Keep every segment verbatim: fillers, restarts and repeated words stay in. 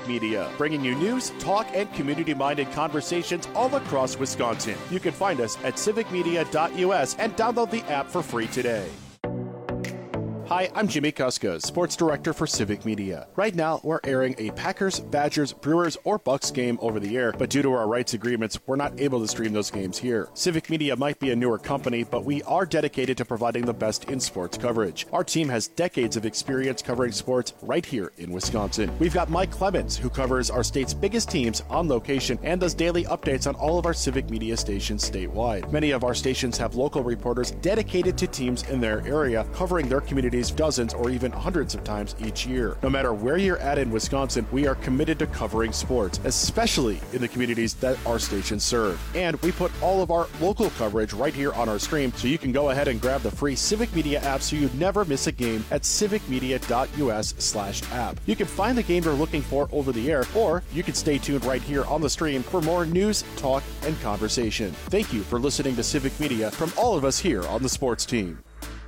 Civic Media, bringing you news, talk, and community-minded conversations all across Wisconsin. You can find us at civic media dot U S and download the app for free today. Hi, I'm Jimmy Kuska, Sports Director for Civic Media. Right now, we're airing a Packers, Badgers, Brewers, or Bucks game over the air, but due to our rights agreements, we're not able to stream those games here. Civic Media might be a newer company, but we are dedicated to providing the best in sports coverage. Our team has decades of experience covering sports right here in Wisconsin. We've got Mike Clemens, who covers our state's biggest teams on location and does daily updates on all of our Civic Media stations statewide. Many of our stations have local reporters dedicated to teams in their area, covering their communities dozens or even hundreds of times each year. No matter where you're at in Wisconsin, we are committed to covering sports, especially in the communities that our stations serve. And we put all of our local coverage right here on our stream, so you can go ahead and grab the free Civic Media app so you never miss a game at civic media dot U S slash app. You can find the game you're looking for over the air, or you can stay tuned right here on the stream for more news, talk, and conversation. Thank you for listening to Civic Media from all of us here on the sports team.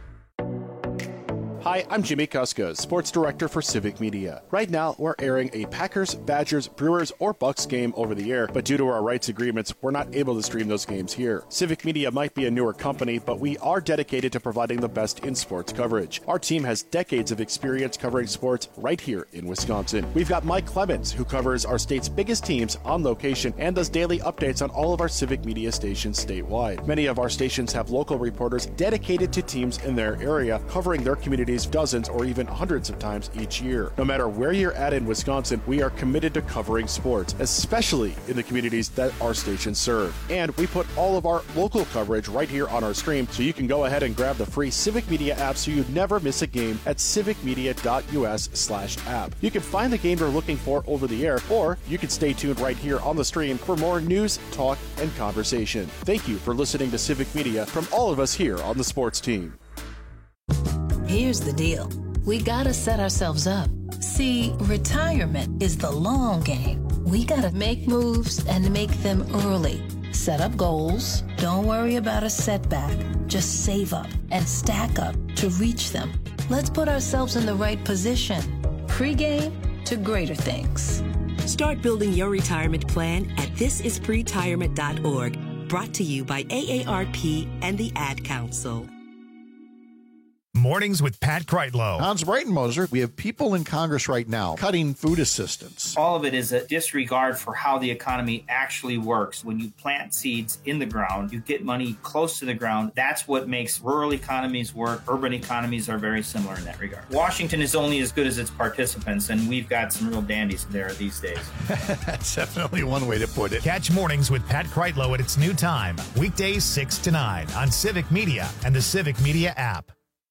Hi, I'm Jimmy Kuska, Sports Director for Civic Media. Right now, we're airing a Packers, Badgers, Brewers, or Bucks game over the air, but due to our rights agreements, we're not able to stream those games here. Civic Media might be a newer company, but we are dedicated to providing the best in sports coverage. Our team has decades of experience covering sports right here in Wisconsin. We've got Mike Clemens, who covers our state's biggest teams on location and does daily updates on all of our Civic Media stations statewide. Many of our stations have local reporters dedicated to teams in their area, covering their communities dozens or even hundreds of times each year. No matter where you're at in Wisconsin, we are committed to covering sports, especially in the communities that our stations serve. And we put all of our local coverage right here on our stream, so you can go ahead and grab the free Civic Media app so you never miss a game at civic media dot U S slash app. You can find the game you're looking for over the air, or you can stay tuned right here on the stream for more news, talk, and conversation. Thank you for listening to Civic Media from all of us here on the sports team. Here's the deal. We gotta set ourselves up. See, retirement is the long game. We gotta make moves and make them early. Set up goals. Don't worry about a setback. Just save up and stack up to reach them. Let's put ourselves in the right position. Pre-game to greater things. Start building your retirement plan at this is pretirement dot org. Brought to you by A A R P and the Ad Council. Mornings with Pat Kreitlow. Hans Breitenmoser, we have people in Congress right now cutting food assistance. All of it is a disregard for how the economy actually works. When you plant seeds in the ground, you get money close to the ground. That's what makes rural economies work. Urban economies are very similar in that regard. Washington is only as good as its participants, and we've got some real dandies there these days. That's definitely one way to put it. Catch Mornings with Pat Kreitlow at its new time, weekdays six to nine on Civic Media and the Civic Media app.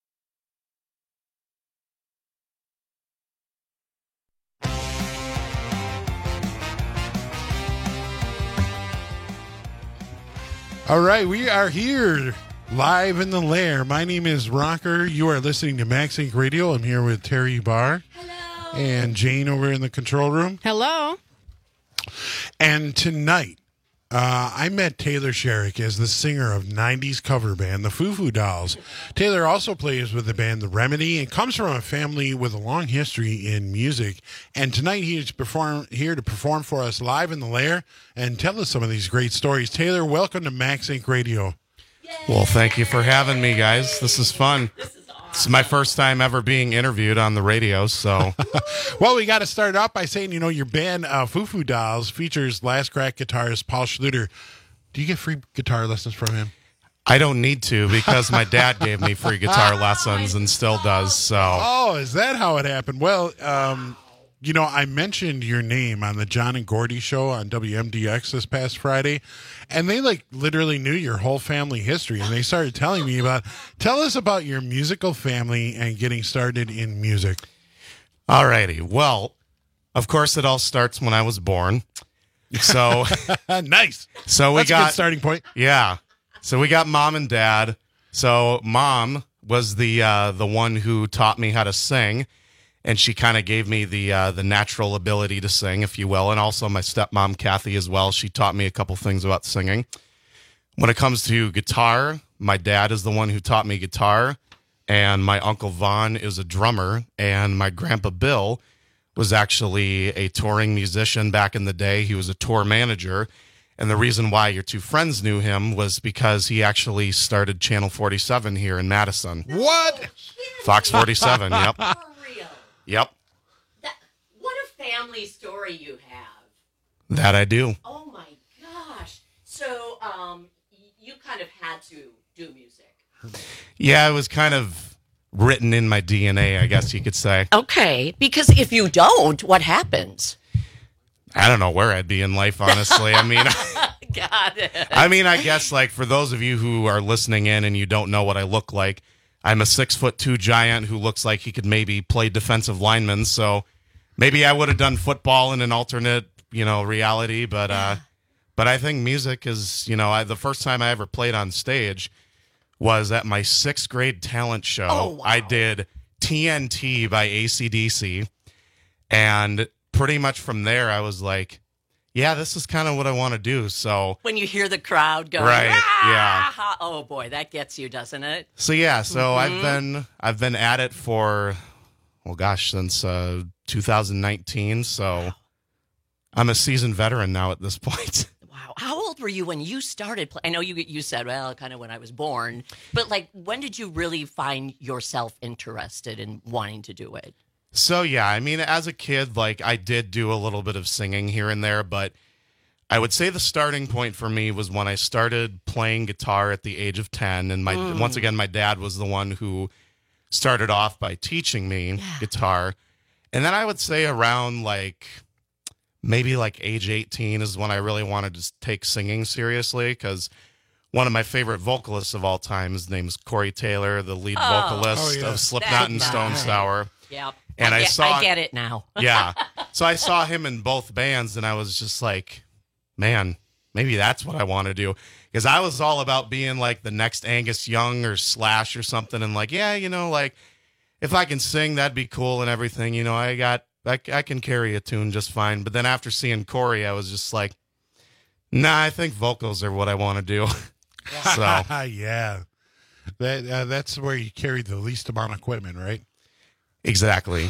All right, we are here live in the lair. My name is Rocker. You are listening to Max Inc Radio. I'm here with Terry Barr. Hello. And Jane over in the control room. Hello. And tonight, uh, I met Taylor Sherrick as the singer of nineties cover band, the Foo Foo Dolls. Taylor also plays with the band The Remedy and comes from a family with a long history in music. And tonight he is perform, here to perform for us live in the lair and tell us some of these great stories. Taylor, welcome to Max Inc Radio. Yay. Well, thank you for having me, guys. This is fun. This is awesome. This is my first time ever being interviewed on the radio, so. Well, we got to start off by saying, you know, your band, uh, Foo Foo Dolls, features Last Crack guitarist Paul Schluter. Do you get free guitar lessons from him? I don't need to because my dad gave me free guitar lessons and still does, so. Oh, is that how it happened? Well, um, you know, I mentioned your name on the John and Gordy show on W M D X this past Friday, and they, like, literally knew your whole family history, and they started telling me about, tell us about your musical family and getting started in music. All righty. Well, of course, it all starts when I was born. So nice. So we That's got a good starting point. Yeah. So we got mom and dad. So mom was the uh, the one who taught me how to sing, and she kind of gave me the uh, the natural ability to sing, if you will. And also my stepmom Kathy as well. She taught me a couple things about singing. When it comes to guitar, my dad is the one who taught me guitar, and my uncle Vaughn is a drummer, and my grandpa Bill was actually a touring musician back in the day. He was a tour manager. And the reason why your two friends knew him was because he actually started Channel forty-seven here in Madison. What? Fox forty-seven, yep. For real. Yep. That, what a family story you have. That I do. Oh my gosh. So um, y- you kind of had to do music. Yeah, it was kind of written in my D N A, I guess you could say. Okay, because if you don't, what happens? I don't know where I'd be in life, honestly. I mean, Got it. I mean, I guess like for those of you who are listening in and you don't know what I look like, I'm a six foot two giant who looks like he could maybe play defensive lineman. So maybe I would have done football in an alternate, you know, reality. But uh, but I think music is, you know, I, the first time I ever played on stage was at my sixth grade talent show. Oh, wow. I did T N T by A C D C, and pretty much from there, I was like, yeah, this is kind of what I want to do. So, When you hear the crowd go, Right, "Ah!" Oh boy, that gets you, doesn't it? so yeah, so Mm-hmm. I've been I've been at it for, well, gosh, since uh, two thousand nineteen. So I'm a seasoned veteran now at this point. Wow. How old were you when you started playing? I know you you said, well, kind of when I was born, but like, when did you really find yourself interested in wanting to do it? So yeah, I mean, as a kid, like I did do a little bit of singing here and there, but I would say the starting point for me was when I started playing guitar at the age of ten. And my once again, my dad was the one who started off by teaching me guitar. And then I would say around like maybe like age eighteen is when I really wanted to take singing seriously, because one of my favorite vocalists of all time, his name is Corey Taylor, the lead Oh. vocalist Oh, yeah. of Slipknot That's and Stone nice. Sour. Yep. And I get, saw- I get it now. Yeah. So I saw him in both bands, and I was just like, man, maybe that's what I want to do. Because I was all about being like the next Angus Young or Slash or something. And like, yeah, you know, like if I can sing, that'd be cool and everything. You know, I got, I, I can carry a tune just fine. But then after seeing Corey, I was just like, nah, I think vocals are what I want to do. So, yeah. That uh, that's where you carry the least amount of equipment, right? exactly.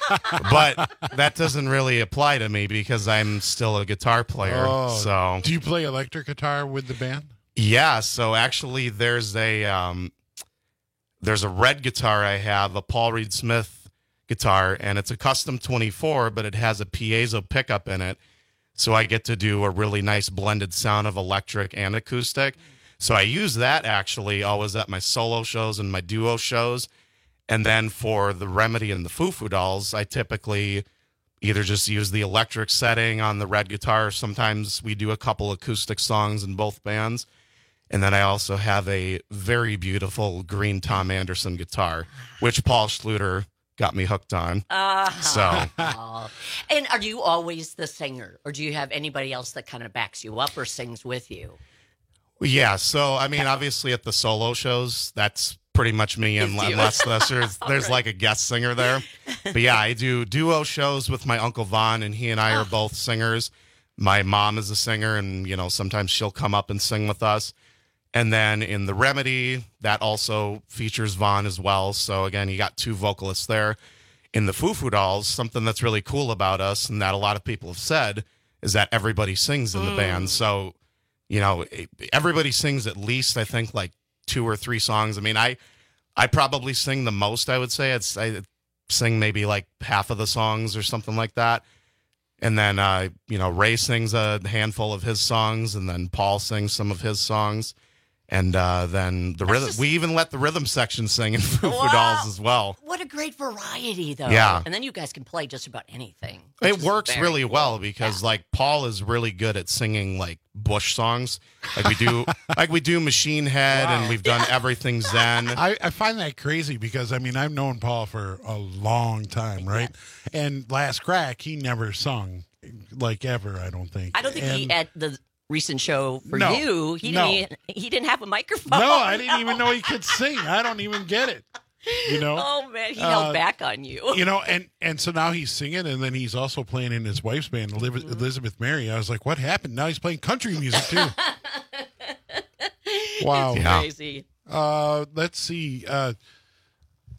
But that doesn't really apply to me because I'm still a guitar player. Oh. So, Do you play electric guitar with the band? yeah, so actually there's a um there's a red guitar I have, a Paul Reed Smith guitar, and it's a custom twenty-four, but it has a piezo pickup in it. So I get to do a really nice blended sound of electric and acoustic. So I use that actually always at my solo shows and my duo shows. And then for the Remedy and the Foo Foo Dolls, I typically either just use the electric setting on the red guitar. Sometimes we do a couple acoustic songs in both bands. And then I also have a very beautiful green Tom Anderson guitar, which Paul Schluter got me hooked on. Uh, So oh. And are you always the singer, or do you have anybody else that kind of backs you up or sings with you? yeah, so I mean, obviously at the solo shows, that's pretty much me, It's and you. unless there's, there's, there's right. like a guest singer there. But yeah, I do duo shows with my Uncle Vaughn, and he and I are both singers. My mom is a singer, and you know sometimes she'll come up and sing with us. And then in the Remedy, that also features Vaughn as well. So again, you got two vocalists there. In the Foo Foo Dolls, something that's really cool about us, and that a lot of people have said, is that everybody sings in the band. So, you know, everybody sings at least, I think, like two or three songs. I mean, I I probably sing the most, I would say. It's I sing maybe like half of the songs or something like that. And then, uh, you know, Ray sings a handful of his songs, and then Paul sings some of his songs. And uh, then the rhythm, just- we even let the rhythm section sing in Foo Foo Wow. Dolls as well. What a great variety, though. Yeah. And then you guys can play just about anything. which It is works very really cool. well because like Paul is really good at singing like Bush songs. Like we do, like we do Machine Head, and we've done Everything Zen. I, I find that crazy because, I mean, I've known Paul for a long time, right? And Last Crack, he never sung, like, ever, I don't think. I don't think he And- at the recent show for No, you. He no. didn't. Even, he didn't have a microphone. No, I didn't even know he could sing. I don't even get it, you know? Oh man, he Uh, held back on you. You know, and and so now he's singing, and then he's also playing in his wife's band, Eliv- Mm-hmm. Elizabeth Mary. I was like, what happened? Now he's playing country music too. Wow. It's Yeah. crazy. Uh, let's see. Uh,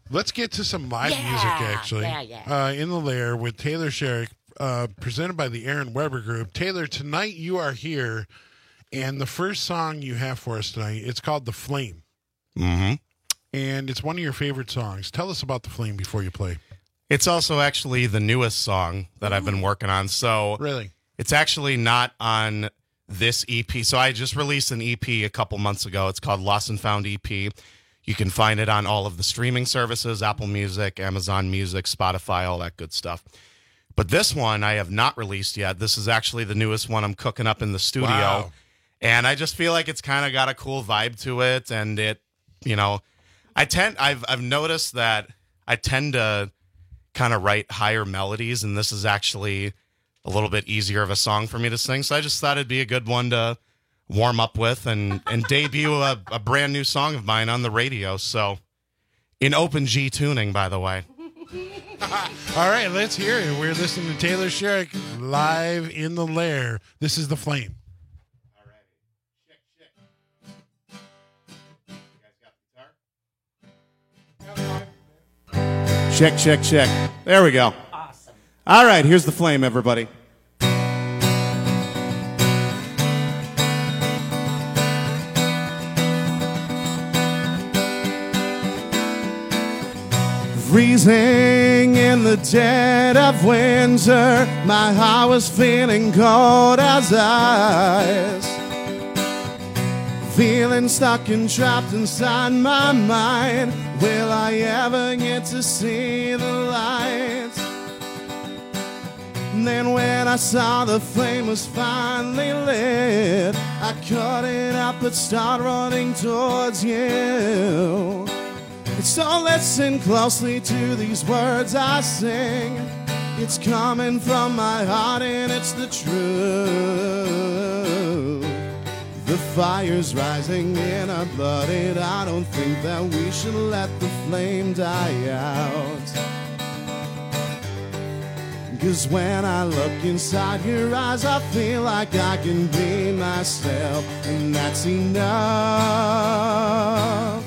Let's get to some live Yeah, music, actually. yeah, yeah. Uh, in the Lair with Taylor Sherrick, uh, presented by the Aaron Weber Group. Taylor, tonight you are here, and the first song you have for us tonight, it's called The Flame. Mm-hmm. And it's one of your favorite songs. Tell us about The Flame before you play. It's also actually the newest song that I've been working on. So Really? it's actually not on this E P. So I just released an E P a couple months ago. It's called Lost and Found E P. You can find it on all of the streaming services, Apple Music, Amazon Music, Spotify, all that good stuff. But this one I have not released yet. This is actually the newest one I'm cooking up in the studio. Wow. And I just feel like it's kind of got a cool vibe to it. And it, you know, I tend, I've, I've noticed that I tend to kind of write higher melodies, and this is actually a little bit easier of a song for me to sing. So I just thought it'd be a good one to warm up with and, and debut a, a brand new song of mine on the radio. So in open G tuning, by the way. All right, let's hear it. We're listening to Taylor Sherrick live in the Lair. This is The Flame. All right. Check, check. You guys got the guitar? Check, check, check. There we go. Awesome. All right, here's The Flame, everybody. Freezing in the dead of winter, my heart was feeling cold as ice. Feeling stuck and trapped inside my mind. Will I ever get to see the light? And then when I saw the flame was finally lit, I cut it up but started running towards you. So listen closely to these words I sing. It's coming from my heart and it's the truth. The fire's rising in our blood, and I don't think that we should let the flame die out. 'Cause when I look inside your eyes, I feel like I can be myself, and that's enough.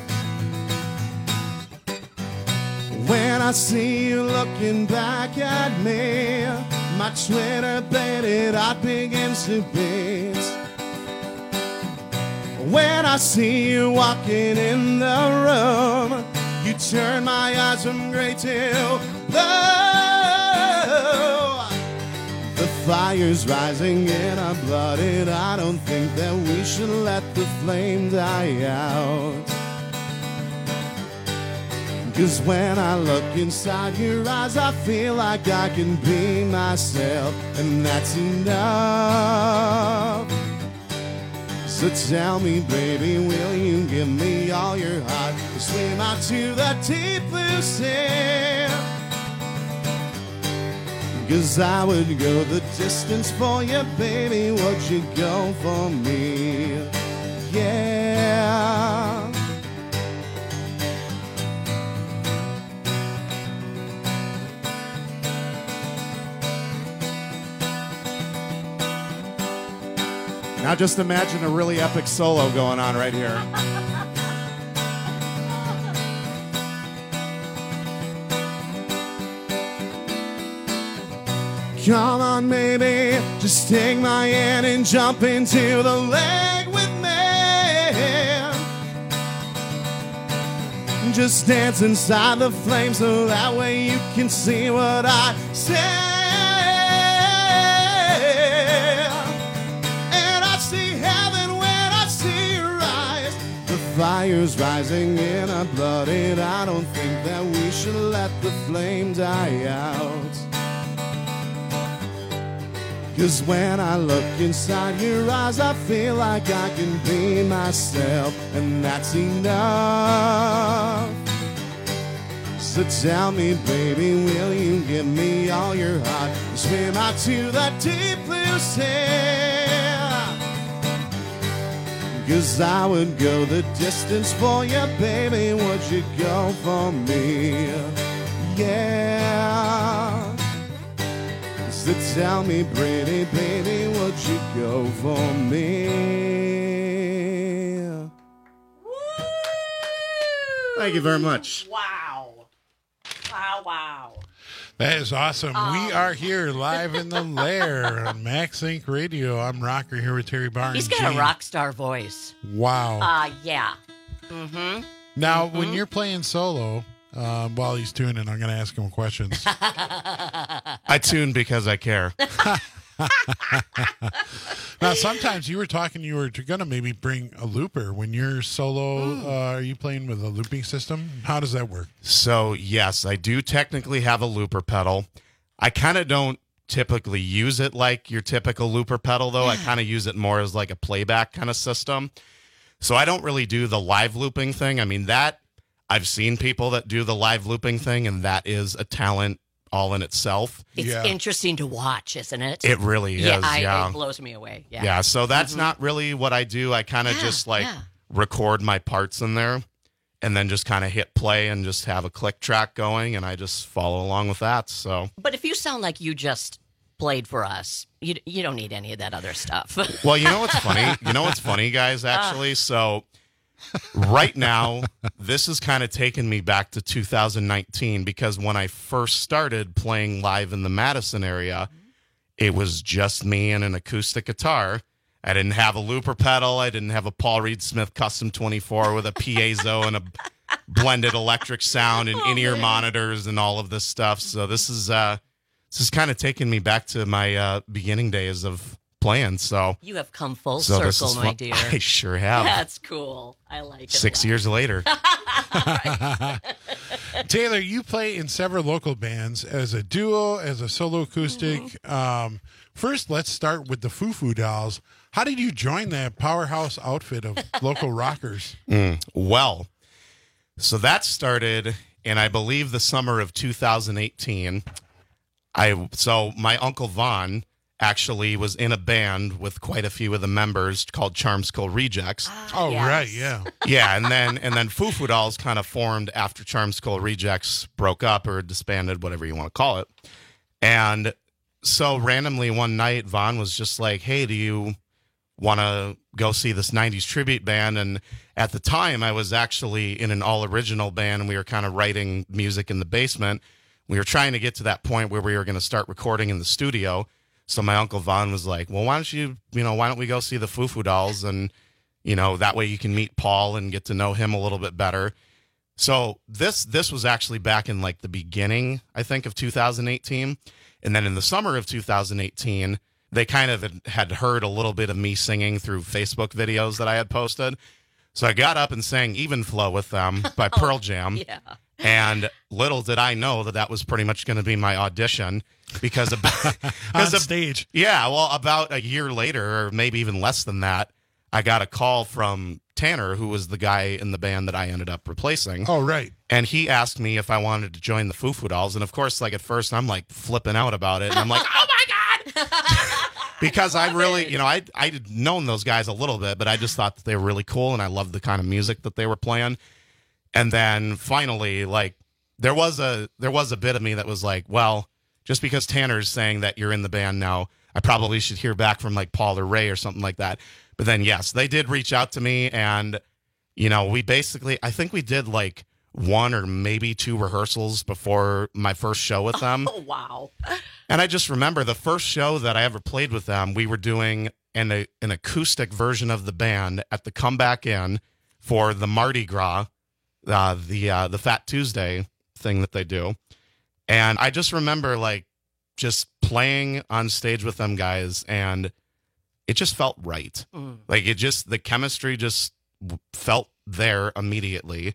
When I see you looking back at me, my Twitter-baited heart begins to beat. When I see you walking in the room, you turn my eyes from gray to blue. The fire's rising in our blood, and I don't think that we should let the flame die out. 'Cause when I look inside your eyes, I feel like I can be myself, and that's enough. So tell me, baby, will you give me all your heart to swim out to the deep blue sea? 'Cause I would go the distance for you, baby, would you go for me? Yeah. Now just imagine a really epic solo going on right here. Come on, baby, just take my hand and jump into the lake with me. Just dance inside the flame so that way you can see what I say. Fire's rising in our blood, and I don't think that we should let the flame die out. 'Cause when I look inside your eyes, I feel like I can be myself, and that's enough. So tell me, baby, will you give me all your heart and swim out to the deep blue sea? 'Cause I would go the distance for you, baby, would you go for me? Yeah. So tell me, pretty baby, would you go for me? Thank you very much. Wow. That is awesome. Um, we are here live in the lair on Max Inc Radio. I'm Rocker here with Terry Barnes. He's got a rock star voice. Wow. Uh, yeah. Mm-hmm. Now, mm-hmm. when you're playing solo, um, while he's tuning, I'm going to ask him questions. I tune because I care. Now, sometimes you were talking, you were going to maybe bring a looper. When you're solo, Mm. uh, are you playing with a looping system? How does that work? So, yes, I do technically have a looper pedal. I kind of don't typically use it like your typical looper pedal, though. I kind of use it more as like a playback kind of system. So I don't really do the live looping thing. I mean, that I've seen people that do the live looping thing, and that is a talent all in itself. It's Yeah. interesting to watch, isn't it? It really is. yeah, I, yeah. it blows me away. Yeah. Yeah, so that's not really what I do. I kind of Yeah, just like yeah. record my parts in there and then just kind of hit play and just have a click track going, and I just follow along with that. So, But if you sound like you just played for us, you you don't need any of that other stuff. well, you know what's funny? You know what's funny, guys, actually? So, right now, this has kind of taken me back to two thousand nineteen because when I first started playing live in the Madison area, it was just me and an acoustic guitar. I didn't have a looper pedal. I didn't have a Paul Reed Smith Custom twenty-four with a piezo and a blended electric sound and Oh, in-ear man. monitors and all of this stuff. So this is uh, this is kind of taking me back to my uh, beginning days of playing. So, You have come full so this circle, is my fun. dear. I sure have. That's cool. I like it. a Six lot. years later. Taylor, you play in several local bands as a duo, as a solo acoustic. Mm-hmm. Um, first, let's start with the Foo Foo Dolls. How did you join that powerhouse outfit of local rockers? Mm, well, so that started in, I believe, the summer of two thousand eighteen. I so my uncle Vaughn actually was in a band with quite a few of the members called Charm Skull Rejects. Oh, yes. right, yeah. Yeah, and then and then Foo Foo Dolls kind of formed after Charm Skull Rejects broke up or disbanded, whatever you want to call it. And so randomly one night, Vaughn was just like, "Hey, do you want to go see this nineties tribute band?" And at the time, I was actually in an all-original band, and we were kind of writing music in the basement. We were trying to get to that point where we were going to start recording in the studio. So my Uncle Vaughn was like, well, why don't you, you know, why don't we go see the Foo Foo Dolls? And, you know, that way you can meet Paul and get to know him a little bit better. So this this was actually back in like the beginning, I think, of two thousand eighteen. And then in the summer of two thousand eighteen, they kind of had heard a little bit of me singing through Facebook videos that I had posted. So I got up and sang Even Flow with them by Pearl Jam. Yeah. And little did I know that that was pretty much going to be my audition because of, On because of stage. yeah, well, about a year later, or maybe even less than that, I got a call from Tanner, who was the guy in the band that I ended up replacing. Oh, right. And he asked me if I wanted to join the Foo Foo Dolls. And of course, like at first, I'm like flipping out about it. And I'm like, oh my God. Because I, really, you know, I I'd known those guys a little bit, but I just thought that they were really cool. And I loved the kind of music that they were playing. And then finally, like, there was a there was a bit of me that was like, well, just because Tanner's saying that you're in the band now, I probably should hear back from like Paul or Ray or something like that. But then, yes, they did reach out to me, and, you know, we basically, I think we did like one or maybe two rehearsals before my first show with them. Oh, wow. And I just remember the first show that I ever played with them, we were doing an, a, an acoustic version of the band at the Comeback Inn for the Mardi Gras, uh, the uh, the Fat Tuesday thing that they do. And I just remember like just playing on stage with them guys, and it just felt right. Mm. Like it just, the chemistry just w- felt there immediately.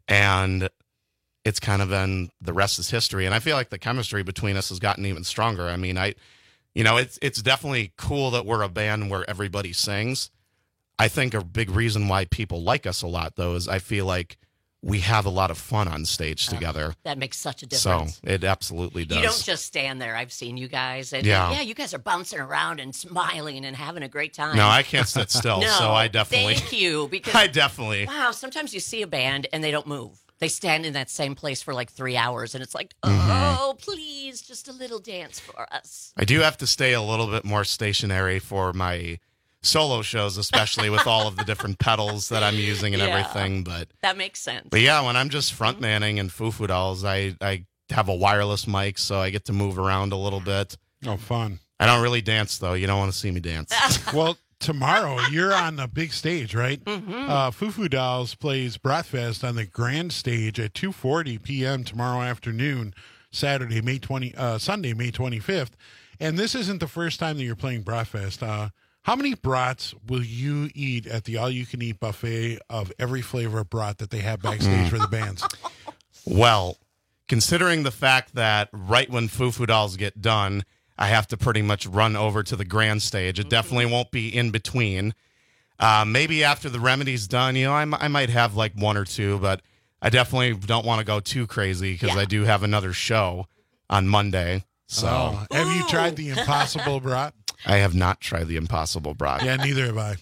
And it's kind of been, the rest is history. And I feel like the chemistry between us has gotten even stronger. I mean, I, you know, it's, it's definitely cool that we're a band where everybody sings. I think a big reason why people like us a lot, though, is I feel like we have a lot of fun on stage together. That makes such a So difference. it absolutely does. You don't just stand there. I've seen you guys. And Yeah. yeah, you guys are bouncing around and smiling and having a great time. No, I can't sit still. No, so I definitely, Thank you. Because I definitely, wow, sometimes you see a band and they don't move. They stand in that same place for like three hours, and it's like, Mm-hmm. oh, please, just a little dance for us. I do have to stay a little bit more stationary for my solo shows, especially with all of the different pedals that I'm using and Yeah. everything. But That makes sense. but yeah, when I'm just front manning and Foo Foo Dolls, I I have a wireless mic, so I get to move around a little bit. Oh, fun. I don't really dance, though. You don't want to see me dance. Well, tomorrow you're on the big stage, right? Mm-hmm. Uh, Foo Foo Dolls plays Bratfest on the grand stage at two forty p.m. tomorrow afternoon, Saturday, May twentieth, uh, Sunday, May twenty-fifth. And this isn't the first time that you're playing Bratfest. Uh, how many brats will you eat at the all-you-can-eat buffet of every flavor of brat that they have backstage for the bands? Well, considering the fact that right when Foo Foo Dolls get done, I have to pretty much run over to the grand stage. It definitely won't be in between. Uh, maybe after the Remedy's done, you know, I, m- I might have like one or two, but I definitely don't want to go too crazy because Yeah. I do have another show on Monday. So Oh, have you tried the Impossible Brat? I have not tried the Impossible Brat. Yeah, neither have I.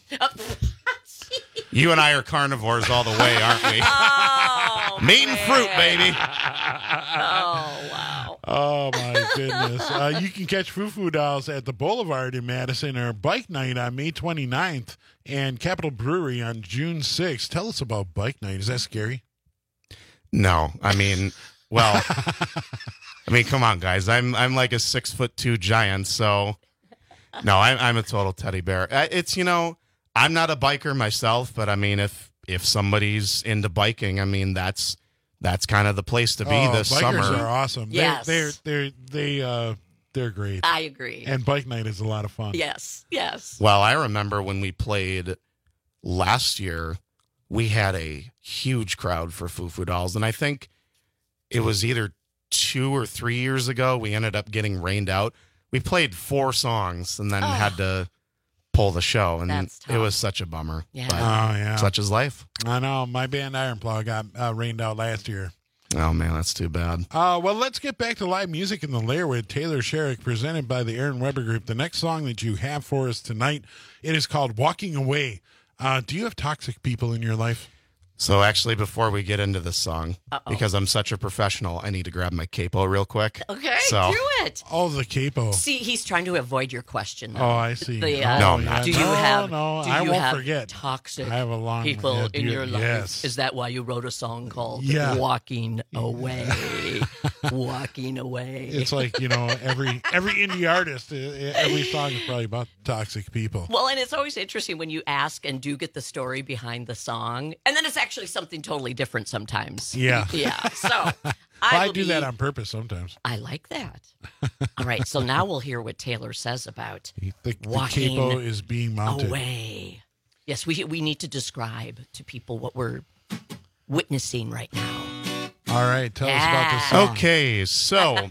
You and I are carnivores all the way, aren't we? Oh, Meat and fruit, baby. Oh, wow. Oh, my goodness. Uh, you can catch Foo Foo Dolls at the Boulevard in Madison or Bike Night on May twenty-ninth and Capitol Brewery on June sixth. Tell us about Bike Night. Is that scary? No, I mean, well, I mean, come on, guys. I'm I'm like a six foot two giant, so no, I'm I'm a total teddy bear. Uh, It's you know, I'm not a biker myself, but I mean, if if somebody's into biking, I mean, that's that's kind of the place to be Oh, this bikers summer. are awesome. Yes. They're, they're, they're, they, uh, they're great. I agree. And Bike Night is a lot of fun. Yes, yes. Well, I remember when we played last year, we had a huge crowd for Foo Foo Dolls, and I think it was either two or three years ago we ended up getting rained out. We played four songs and then Oh. had to pull the show, and That's it tough. was such a bummer. Yeah. But Oh, yeah. such is life. I know. My band Ironplow got uh, rained out last year. Oh man, that's too bad. Uh, well, let's get back to live music in the lair with Taylor Sherrick, presented by the Aaron Weber Group. The next song that you have for us tonight, it is called Walking Away. Uh, do you have toxic people in your life? So actually, before we get into this song, Uh-oh. because I'm such a professional, I need to grab my capo real quick. Okay, So- do it. Oh, the capo. See, he's trying to avoid your question. though. Oh, I see. The, Oh, uh, No, yeah. not. do you no, have? no, do I you won't have forget. toxic I have a long people yeah, do in you- your life? yes. Is that why you wrote a song called Yeah. "Walking Away"? Walking away. It's like, you know, every every indie artist, uh, every song is probably about toxic people. Well, and it's always interesting when you ask and do get the story behind the song, and then it's actually something totally different sometimes. Yeah. Yeah. So I, Well, I will do be- that on purpose sometimes. I like that. All right. So now we'll hear what Taylor says about The, the walking capo is being mounted. away. Yes, we we need to describe to people what we're witnessing right now. All right, tell us Yeah. about this song. Okay, so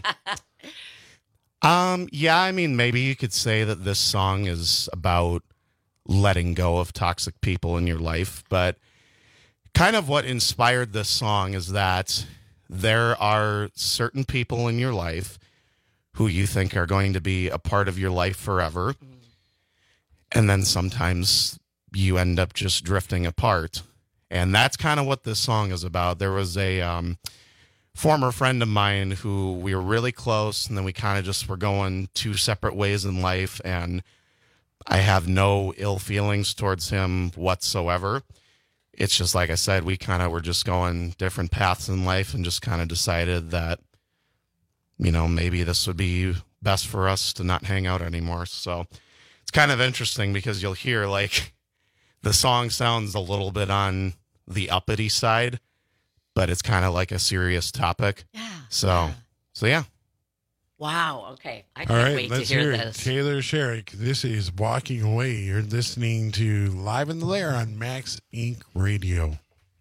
um yeah, I mean maybe you could say that this song is about letting go of toxic people in your life, but kind of what inspired this song is that there are certain people in your life who you think are going to be a part of your life forever. And then sometimes you end up just drifting apart. And that's kind of what this song is about. There was a um, former friend of mine who we were really close, and then we kind of just were going two separate ways in life. And I have no ill feelings towards him whatsoever. It's just like I said, we kind of were just going different paths in life and just kind of decided that, you know, maybe this would be best for us to not hang out anymore. So it's kind of interesting because you'll hear like the song sounds a little bit on the uppity side, but it's kind of like a serious topic. Yeah. So, yeah. so yeah. Wow. Okay. I All can't right, wait to let's hear, hear it. this. Taylor Sherrick. This is Walking Away. You're listening to Live in the Lair on Max Incorporated. Radio.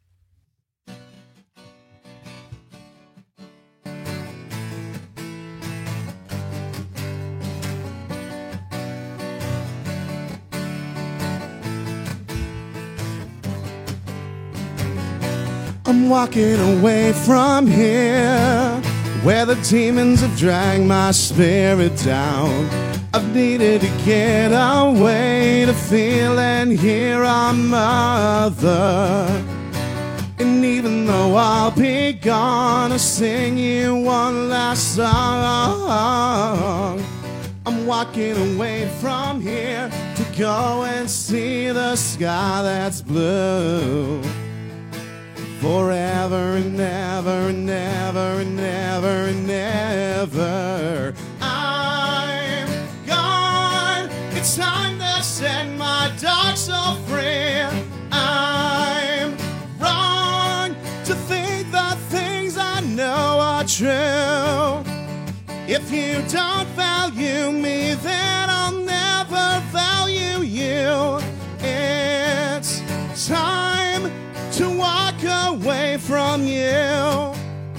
I'm walking away from here, where the demons have dragged my spirit down. I've needed to get away to feel and hear our mother. And even though I'll be gone, I'll sing you one last song. I'm walking away from here to go and see the sky that's blue. forever and ever and ever and ever and ever. I'm gone. It's time to set my dark soul free. I'm wrong to think the things I know are true. If you don't value me, then I'll never value you. It's time to walk away from you.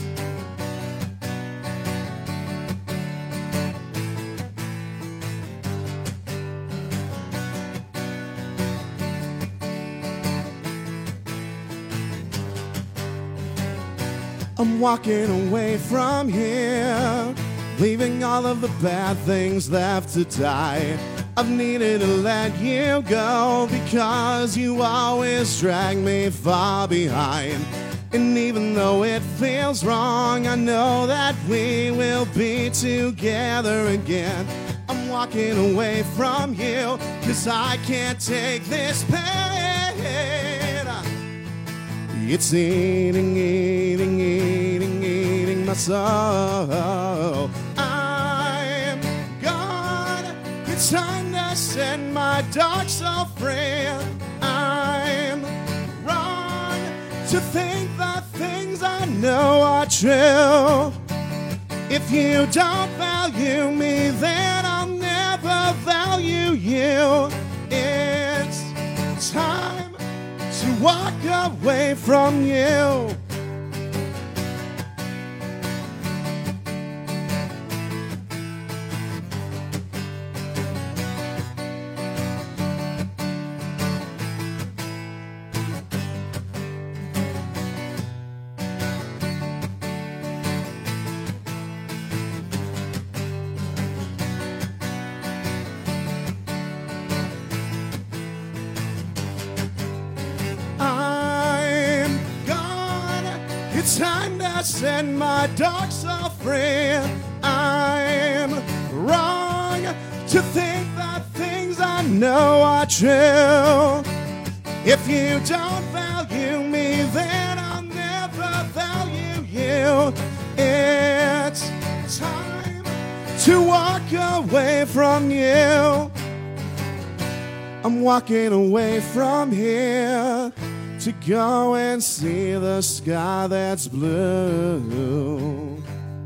I'm walking away from here, leaving all of the bad things left to die. I've needed to let you go because you always drag me far behind. And even though it feels wrong, I know that we will be together again. I'm walking away from you because I can't take this pain. It's eating, eating, eating, eating my soul. I'm gone. It's time to set my dark soul free. I'm wrong to think the things I know are true. If you don't value me, then I'll never value you. It's time to walk away from you. Time to set my dark soul free. I'm wrong to think the things I know are true. If you don't value me, then I'll never value you. It's time to walk away from you. I'm walking away from here to go and see the sky that's blue.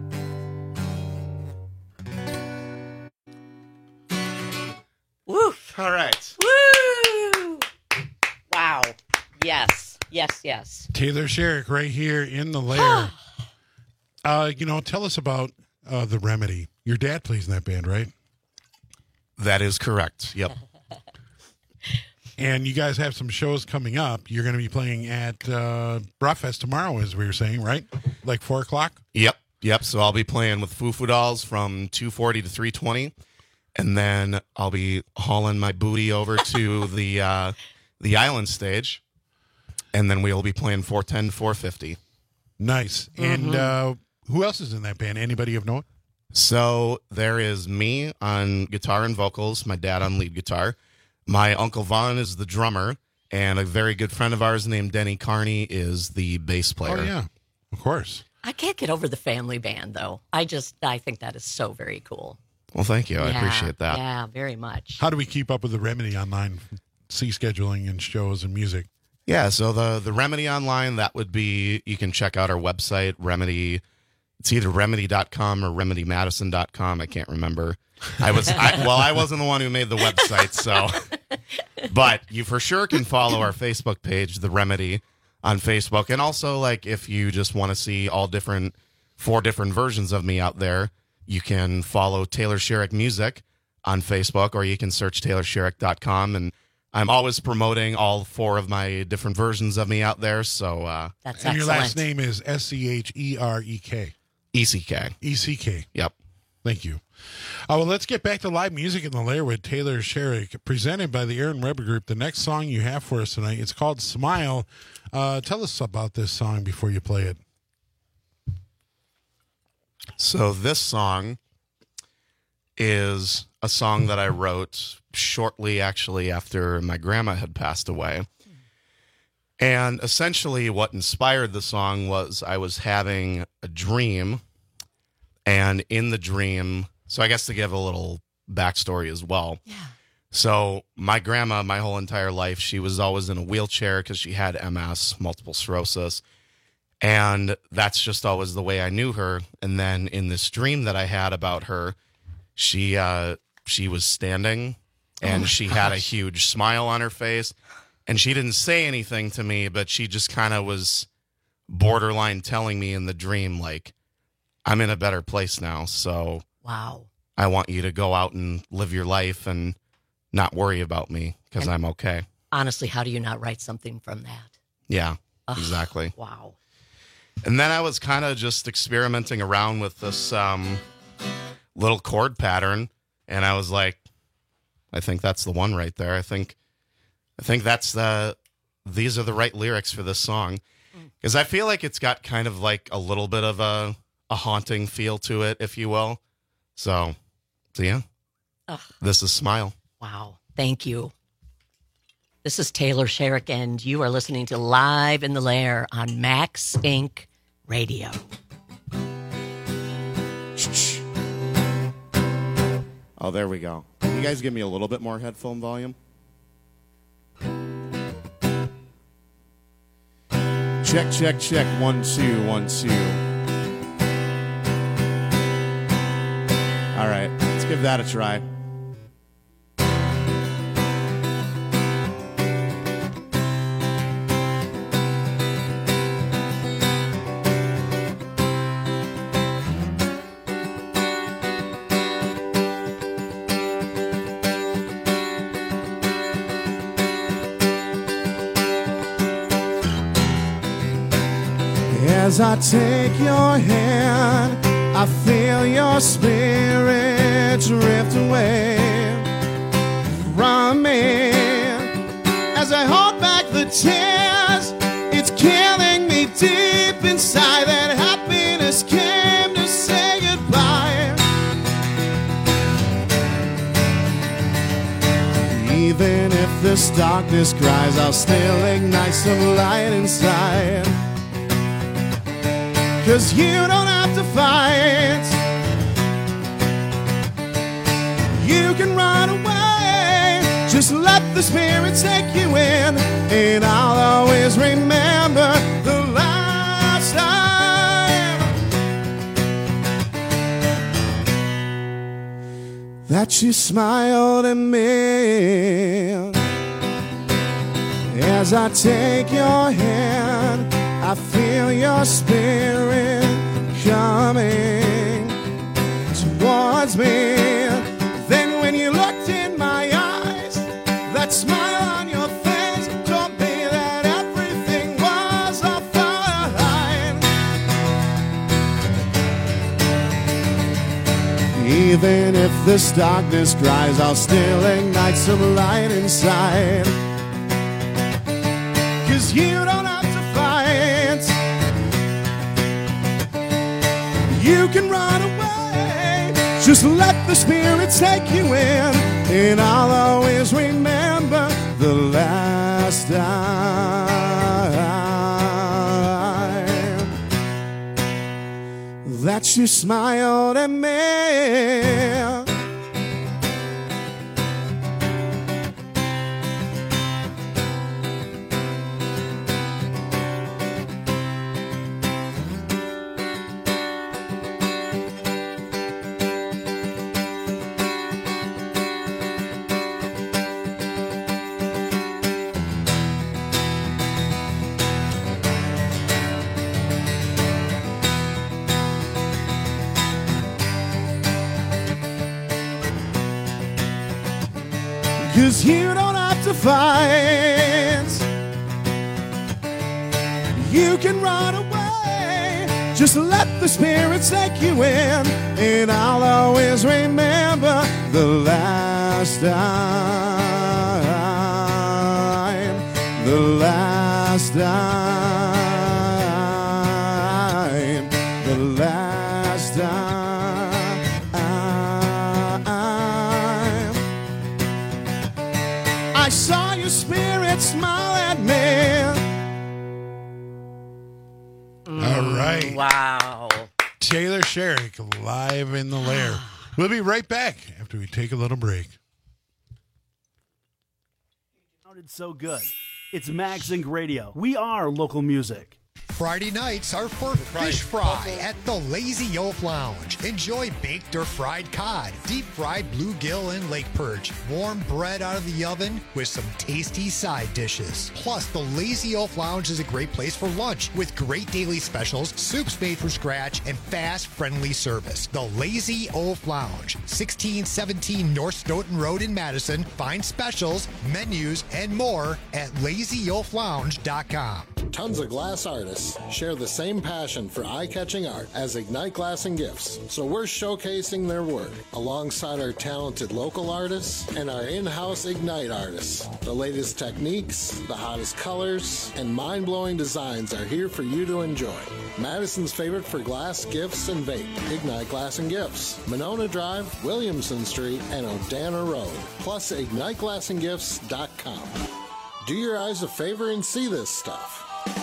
Woo! All right. Woo! Wow. Yes. Yes, yes. Taylor Sherrick right here in the lair. uh, you know, tell us about uh, The Remedy. Your dad plays in that band, right? That is correct. Yep. And you guys have some shows coming up. You're going to be playing at uh, Bratfest tomorrow, as we were saying, right? Like four o'clock? Yep. Yep. So I'll be playing with Foo Foo Dolls from two forty to three twenty. And then I'll be hauling my booty over to the uh, the island stage. And then we'll be playing four ten to four fifty. Nice. Mm-hmm. And uh, who else is in that band? Anybody of note? So there is me on guitar and vocals, my dad on lead guitar. My Uncle Vaughn is the drummer, and a very good friend of ours named Denny Carney is the bass player. Oh, yeah, of course. I can't get over the family band, though. I just, I think that is so very cool. Well, thank you. Yeah, I appreciate that. Yeah, very much. How do we keep up with The Remedy online? See scheduling and shows and music. Yeah, so the, the Remedy online, that would be, you can check out our website, Remedy. It's either remedy dot com or remedy madison dot com. I can't remember. I was I, well, I wasn't the one who made the website, so. But you for sure can follow our Facebook page, The Remedy, on Facebook, and also like if you just want to see all different four different versions of me out there, you can follow Taylor Sherrick Music on Facebook, or you can search taylor sherrick dot com, and I'm always promoting all four of my different versions of me out there. So uh, that's and excellent. Your last name is S C H E R E K. E C K. E C K. Yep. Thank you. Uh, well, let's get back to live music in the lair with Taylor Sherrick, presented by the Aaron Weber Group. The next song you have for us tonight, it's called Smile. Uh, tell us about this song before you play it. So this song is a song that I wrote shortly, actually, after my grandma had passed away. And essentially what inspired the song was I was having a dream, and in the dream, so I guess to give a little backstory as well. Yeah. So my grandma, my whole entire life, she was always in a wheelchair because she had M S, multiple sclerosis. And that's just always the way I knew her. And then in this dream that I had about her, she uh, she was standing, and oh she gosh. had a huge smile on her face. And she didn't say anything to me, but she just kind of was borderline telling me in the dream, like, I'm in a better place now. So wow, I want you to go out and live your life and not worry about me because I'm okay. Honestly, how do you not write something from that? Yeah, Ugh, exactly. Wow. And then I was kind of just experimenting around with this um, little chord pattern, and I was like, I think that's the one right there. I think, I think that's the, these are the right lyrics for this song, because I feel like it's got kind of like a little bit of a, a haunting feel to it, if you will. So, so yeah, Ugh. This is Smile. Wow. Thank you. This is Taylor Sherrick, and you are listening to Live in the Lair on Max Inc Radio. Oh, there we go. Can you guys give me a little bit more headphone volume? Check, check, check. One, two, one, two. All right, let's give that a try. As I take your hand, I feel your spirit drift away from me. As I hold back the tears, it's killing me deep inside. That happiness came to say goodbye. Even if this darkness cries, I'll still ignite some light inside. 'Cause you don't have to fight. You can run away. Just let the spirit take you in. And I'll always remember the last time that you smiled at me. As I take your hand, I feel your spirit coming towards me. Then when you looked in my eyes, that smile on your face told me that everything was all fine. Even if this darkness cries, I'll still ignite some light inside. 'Cause you don't have to fight. You can run away. Just let the spirit take you in. And I'll always remember the last time that you smiled at me. Cause you don't have to fight. You can run away. Just let the spirit take you in. And I'll always remember the last time. The last time. The last time. I saw your spirit smile at me. right. Wow. Taylor Sherrick live in the lair. We'll be right back after we take a little break. Sounded so good. It's MagZing Radio. We are local music. Friday nights are for fish fry at the Lazy Oaf Lounge. Enjoy baked or fried cod, deep fried bluegill and lake perch, warm bread out of the oven with some tasty side dishes. Plus, the Lazy Oaf Lounge is a great place for lunch with great daily specials, soups made from scratch, and fast, friendly service. The Lazy Oaf Lounge, sixteen seventeen North Stoughton Road in Madison. Find specials, menus, and more at lazy oaf lounge dot com. Tons of glass artists share the same passion for eye-catching art as Ignite Glass and Gifts, so we're showcasing their work alongside our talented local artists and our in-house Ignite artists. The latest techniques, the hottest colors, and mind-blowing designs are here for you to enjoy. Madison's favorite for glass, gifts, and vape, Ignite Glass and Gifts, Monona Drive, Williamson Street, and Odana Road, plus ignite glass and gifts dot com. Do your eyes a favor and see this stuff.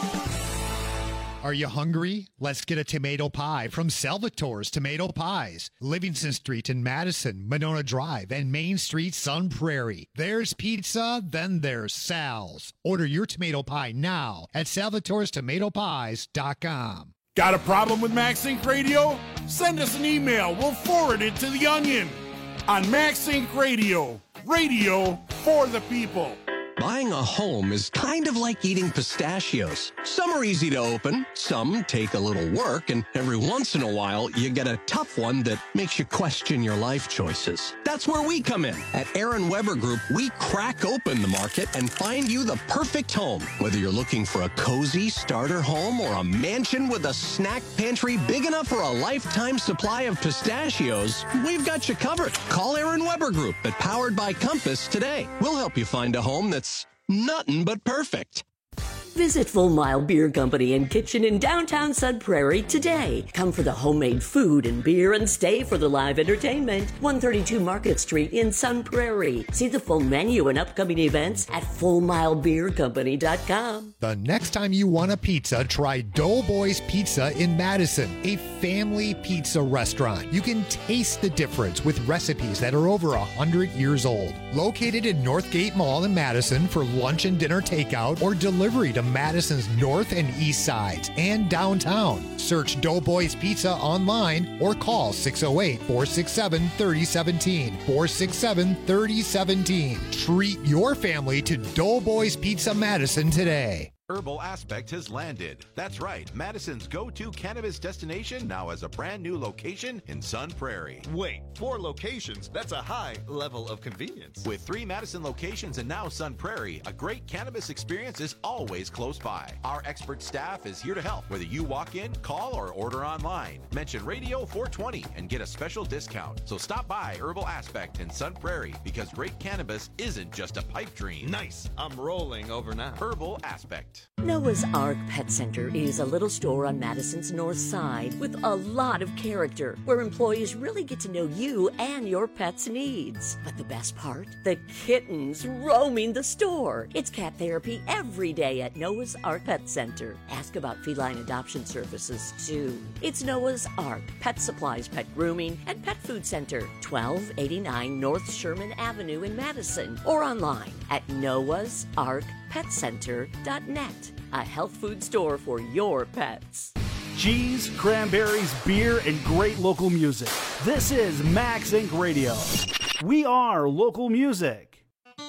Are you hungry? Let's get a tomato pie from Salvatore's Tomato Pies. Livingston Street in Madison, Monona Drive, and Main Street, Sun Prairie. There's pizza, then there's Sal's. Order your tomato pie now at salvatores tomato pies dot com. Got a problem with MagSync Radio? Send us an email. We'll forward it to The Onion on MagSync Radio. Radio for the people. Buying a home is kind of like eating pistachios. Some are easy to open, some take a little work, and every once in a while, you get a tough one that makes you question your life choices. That's where we come in. At Aaron Weber Group, we crack open the market and find you the perfect home. Whether you're looking for a cozy starter home or a mansion with a snack pantry big enough for a lifetime supply of pistachios, we've got you covered. Call Aaron Weber Group at Powered by Compass today. We'll help you find a home that's nothing but perfect. Visit Full Mile Beer Company and Kitchen in downtown Sun Prairie today. Come for the homemade food and beer and stay for the live entertainment. one thirty-two Market Street in Sun Prairie. See the full menu and upcoming events at full mile beer company dot com. The next time you want a pizza, try Doughboys Pizza in Madison, a family pizza restaurant. You can taste the difference with recipes that are over one hundred years old. Located in Northgate Mall in Madison for lunch and dinner takeout or delivery to Madison's north and east sides and downtown. Search Doughboys Pizza online or call six oh eight, four six seven, three oh one seven, four six seven, three oh one seven. Treat your family to Doughboys Pizza Madison today. Herbal Aspect has landed. That's right, Madison's go-to cannabis destination now has a brand new location in Sun Prairie. Wait, four locations? That's a high level of convenience. With three Madison locations and now Sun Prairie, a great cannabis experience is always close by. Our expert staff is here to help, whether you walk in, call, or order online. Mention Radio four twenty and get a special discount. So stop by Herbal Aspect in Sun Prairie because great cannabis isn't just a pipe dream. Nice. I'm rolling over now. Herbal Aspect. Noah's Ark Pet Center is a little store on Madison's north side with a lot of character where employees really get to know you and your pet's needs. But the best part? The kittens roaming the store. It's cat therapy every day at Noah's Ark Pet Center. Ask about feline adoption services too. It's Noah's Ark Pet Supplies, Pet Grooming, and Pet Food Center, twelve eighty-nine North Sherman Avenue in Madison, or online at noahs ark pet center dot net. A health food store for your pets. Cheese, cranberries, beer, and great local music. This is MagZing Radio. We are local music.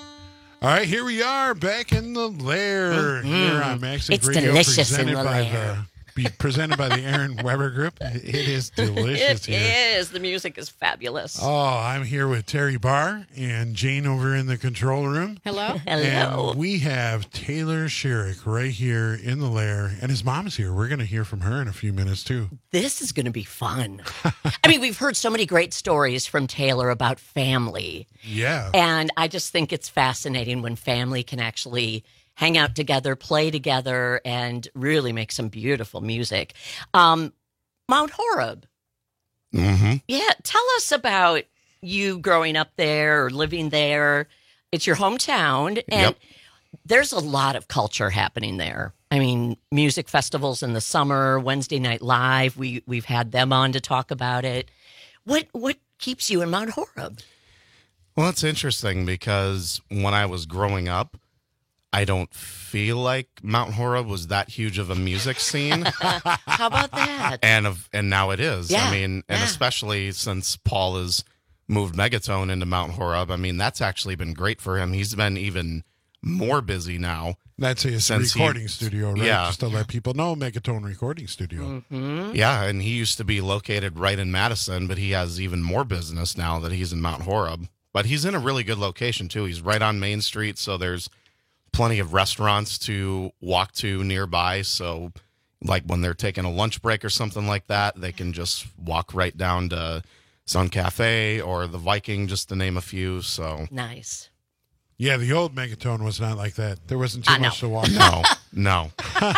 All right, here we are back in the lair mm-hmm. here on MagZing it's Radio. It's delicious presented in the by lair. The, be presented by the Aaron Weber Group. It is delicious it here. It is. The music is fabulous. Oh, I'm here with Terry Barr and Jane over in the control room. Hello. Hello. And we have Taylor Sherrick right here in the lair, and his mom's here. We're going to hear from her in a few minutes, too. This is going to be fun. I mean, we've heard so many great stories from Taylor about family. Yeah. And I just think it's fascinating when family can actually hang out together, play together, and really make some beautiful music. Um, Mount Horeb. Mm-hmm. Yeah, tell us about you growing up there or living there. It's your hometown, and Yep. there's a lot of culture happening there. I mean, music festivals in the summer, Wednesday Night Live. We we've had them on to talk about it. What what keeps you in Mount Horeb? Well, it's interesting because when I was growing up, I don't feel like Mount Horeb was that huge of a music scene. How about that? And of and now it is. Yeah, I mean, and yeah. especially since Paul has moved Megatone into Mount Horeb. I mean, that's actually been great for him. He's been even more busy now. That's his since recording he, studio, right? Yeah. Just to let people know, Megatone Recording Studio. Mm-hmm. Yeah, and he used to be located right in Madison, but he has even more business now that he's in Mount Horeb. But he's in a really good location, too. He's right on Main Street, so there's plenty of restaurants to walk to nearby. So, like when they're taking a lunch break or something like that, they can just walk right down to Sun Cafe or the Viking, just to name a few. So nice. Yeah, the old Megatone was not like that. There wasn't too Uh, much no. to walk. No, no.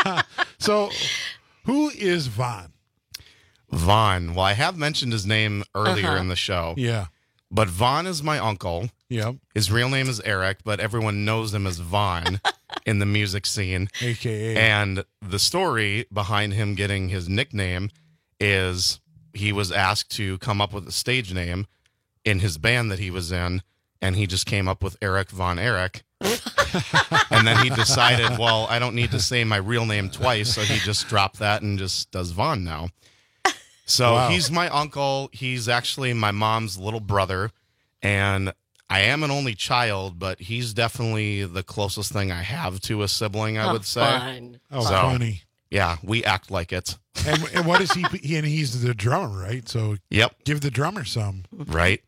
So, who is Vaughn? Vaughn. Well, I have mentioned his name earlier Uh-huh. in the show. Yeah. But Vaughn is my uncle. Yep. His real name is Eric, but everyone knows him as Vaughn in the music scene. A K A. And the story behind him getting his nickname is he was asked to come up with a stage name in his band that he was in, and he just came up with Eric Von Eric. And then he decided, well, I don't need to say my real name twice, so he just dropped that and just does Vaughn now. So Wow. he's my uncle. He's actually my mom's little brother, and I am an only child, but he's definitely the closest thing I have to a sibling, I Oh, would say. fun. Oh, So, funny. Yeah, we act like it. And, and what is he? he? And he's the drummer, right? So Yep, give the drummer some. right.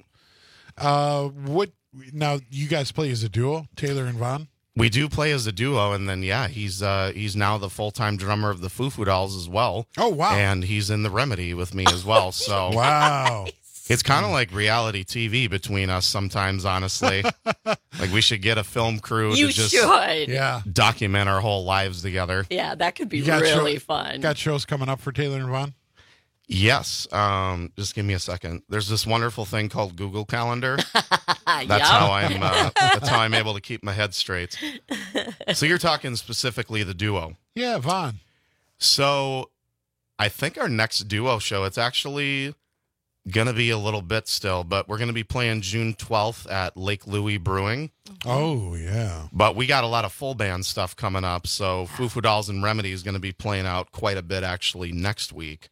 Uh, what? Now you guys play as a duo, Taylor and Vaughn. We do play as a duo, and then yeah, he's uh, he's now the full time drummer of the Foo Foo Dolls as well. Oh wow! And he's in the Remedy with me as well. So Wow. it's kind of like reality T V between us sometimes. Honestly, like we should get a film crew You to just should. Yeah. document our whole lives together. Yeah, that could be You got really show- fun. Got shows coming up for Taylor and Vaughn. Yes. Um, just give me a second. There's this wonderful thing called Google Calendar. That's Yep. how I'm. Uh, that's how I'm able to keep my head straight. So you're talking specifically the duo. Yeah, Vaughn. So I think our next duo show, it's actually gonna be a little bit still, but we're gonna be playing June twelfth at Lake Louie Brewing. Oh yeah. But we got a lot of full band stuff coming up. So Foo Foo Dolls and Remedy is gonna be playing out quite a bit actually next week.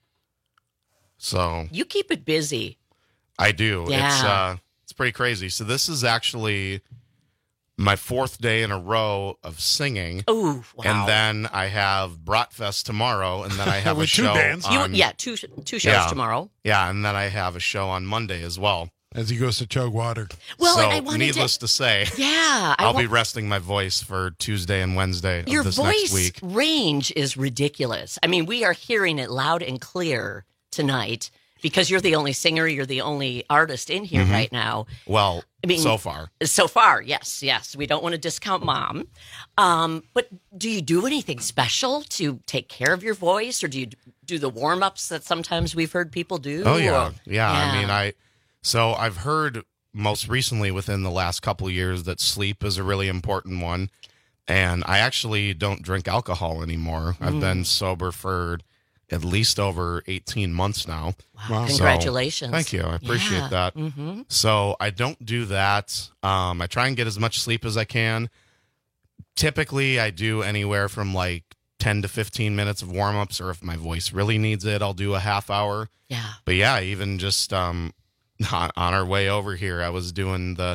So You keep it busy. I do. Yeah. It's uh it's pretty crazy. So this is actually my fourth day in a row of singing. Oh, wow. And then I have Bratfest tomorrow, and then I have a With two show bands? You, on, yeah, two two shows Yeah. tomorrow. yeah, and then I have a show on Monday as well. As he goes to chug water. Well, so and I wanted needless to, to, say, yeah, I I'll wa- be resting my voice for Tuesday and Wednesday Your of this voice next week. range is ridiculous. I mean, we are hearing it loud and clear tonight because you're the only singer, you're the only artist in here Mhm. right now. Well, I mean, so far. So far, yes, yes. We don't want to discount Mom. Um, but do you do anything special to take care of your voice, or do you do the warm ups that sometimes we've heard people do? Oh yeah. Or- yeah, I mean, I so I've heard most recently within the last couple of years that sleep is a really important one, and I actually don't drink alcohol anymore. I've Mm. been sober for at least over eighteen months now. Wow. So, Congratulations. thank you. I appreciate Yeah. that. Mhm. So I don't do that. Um, I try and get as much sleep as I can. Typically, I do anywhere from like ten to fifteen minutes of warm ups, or if my voice really needs it, I'll do a half hour. Yeah. But yeah, even just um, on, on our way over here, I was doing the.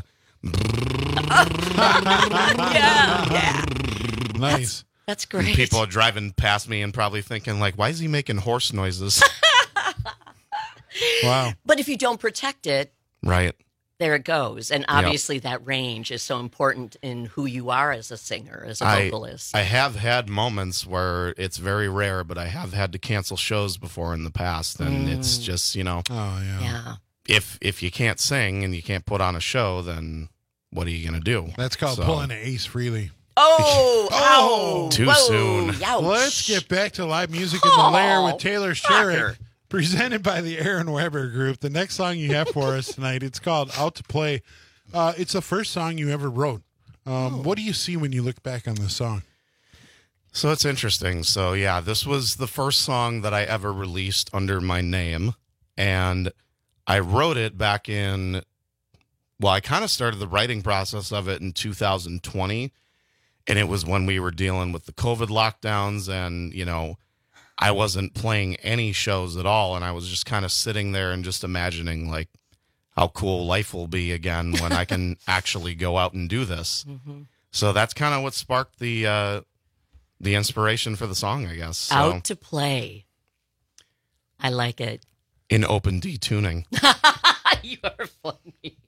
yeah, yeah. Nice. That's great. People are driving past me and probably thinking, like, why is he making horse noises? Wow. But if you don't protect it, Right. there it goes. And obviously, that range is so important in who you are as a singer, as a I, vocalist. I have had moments where it's very rare, but I have had to cancel shows before in the past, and it's Mm. just, you know, Oh yeah. yeah. if if you can't sing and you can't put on a show, then what are you gonna do? That's called So- pulling an ace freely. Oh, Oh, Too whoa, soon. Youch. Let's get back to live music in the lair with Taylor Shocker. Sherrick, presented by the Aaron Weber Group. The next song you have for us tonight, it's called Out to Play. Uh, it's the first song you ever wrote. Um, What do you see when you look back on this song? So it's interesting. So yeah, this was the first song that I ever released under my name, and I wrote it back in, well, I kind of started the writing process of it in two thousand twenty, and it was when we were dealing with the COVID lockdowns, and, you know, I wasn't playing any shows at all, and I was just kind of sitting there and just imagining, like, how cool life will be again when I can actually go out and do this. Mm-hmm. So that's kind of what sparked the uh, the inspiration for the song, I guess. So, out to play. I like it. In open D tuning. You are funny.